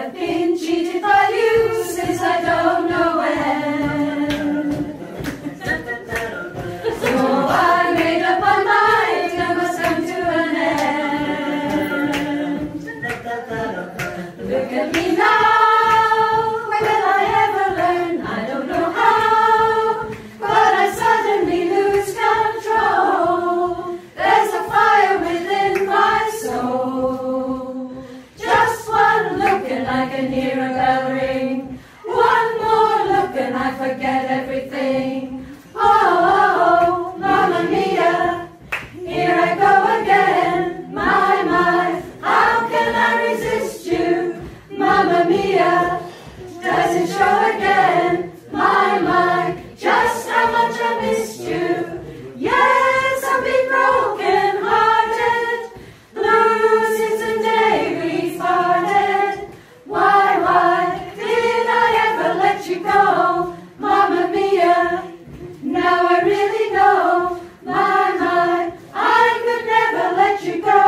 have been cheated by you since I don't know when. So I made up my mind I must come to an end. Look at me now, will I ever learn? I don't know how, but I suddenly lose control. There's a fire within my soul. Just one look and I can hear a bell ring. One more look and I forget everything. Oh, Mamma Mia, here I go again. My, how can I resist you? Mamma Mia, does it show again? My, just how much I missed you. Yes, I've been broken hearted, blue since the day we parted. Why did I ever let you go? Mamma Mia, now I really know. My, I could never let you go.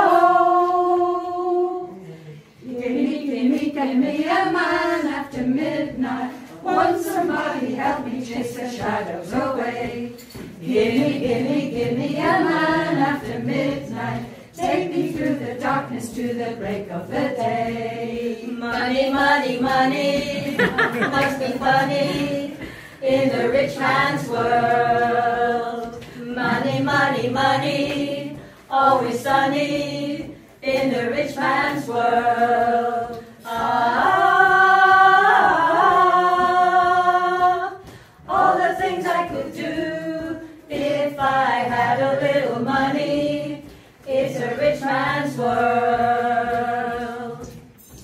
Give me a man after midnight. Won't somebody help me chase the shadows away? Give me a man after midnight. Take me through the darkness to the break of the day. Money, money, money, must be funny in the rich man's world. Money, money, money, always sunny in the rich man's world. All the things I could do if I had a little money. It's a rich man's world.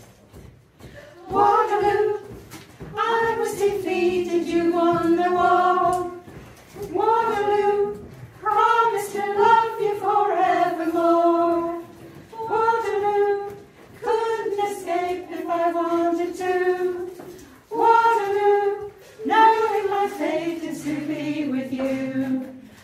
Waterloo, I was defeated, you won the war. Waterloo, promised to love you forevermore. Waterloo, couldn't escape if I wanted to. Waterloo, knowing my fate is to be with you.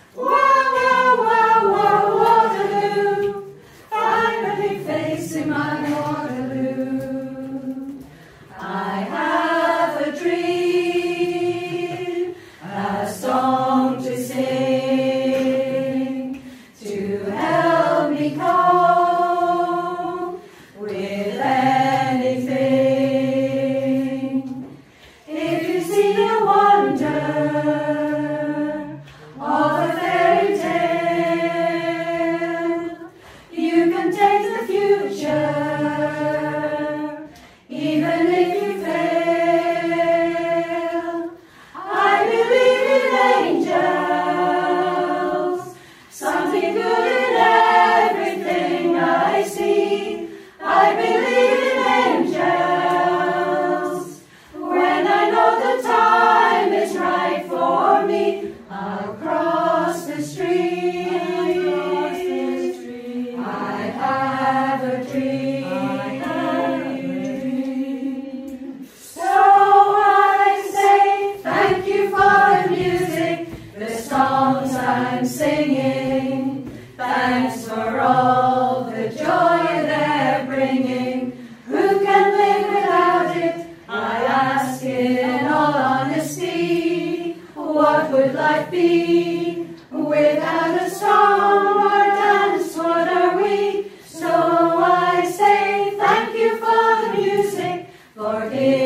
Waterloo, finally facing my Waterloo. I have a dream, a song to sing, to help me cope with anything. If you see a wonder of a fairy tale, you can take the future, even if you fail. I believe in angels, something good in everything I see. I believe in angels. When I know the time is right for me, I'll cross the street. I have a dream. So I say thank you for the music, the songs I'm singing. Thanks for all the joy they're bringing. Who can live without it? I ask in all honesty. What would life be without a song or dance? What are we? So I say thank you for the music, for